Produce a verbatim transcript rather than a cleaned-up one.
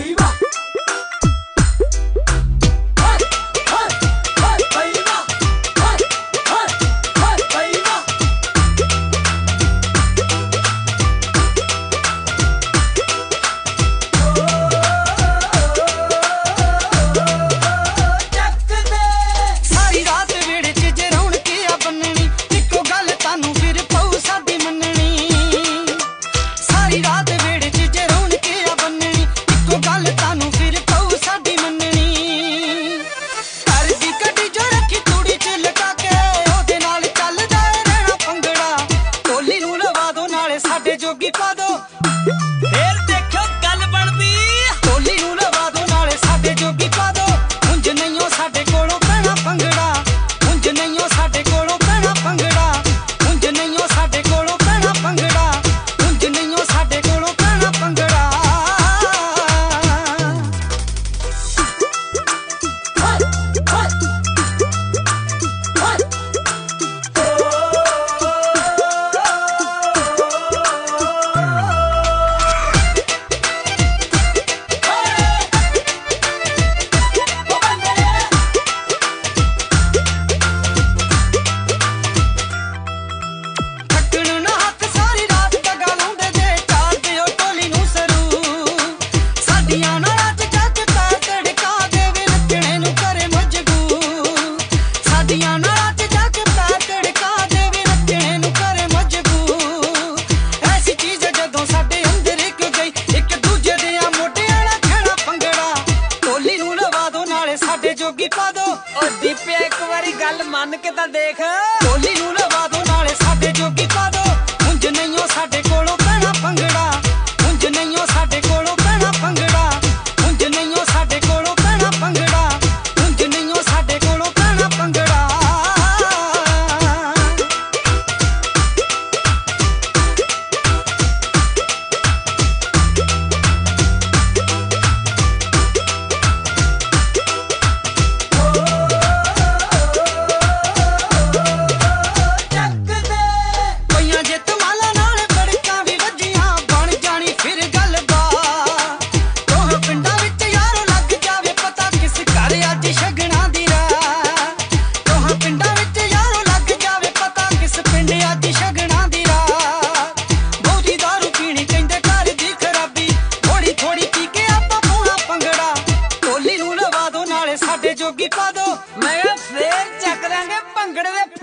जोगी पा दो फिर देखो गल बनदी टोली नूं लवा दो नाले साडे जोगी पा दो उंज नहीं हो साडे कोलों पैना भंगड़ा उंज नहीं हो साडे कोलों पैना भंगड़ा उंज नहीं हो साडे कोलों पैना भंगड़ा उंज नहीं हो साडे कोलों पैना भंगड़ा साडे जोगी पा दो ओ दीपे एक बारी गल मन के तां देख टोली नूं लवा दो नाले साडे जोगी पा दो उंज नहीं हो साडे कोलों पैना भंगड़ा उंज नहीं हो साडे कोलों पैना भंगड़ा उंज नहीं हो साडे कोलों पैना भंगड़ा उंज नहीं हो साडे कोलों पैना भंगड़ा साडे जोगी पा दो मैं फिर चक देंगे भंगड़े दे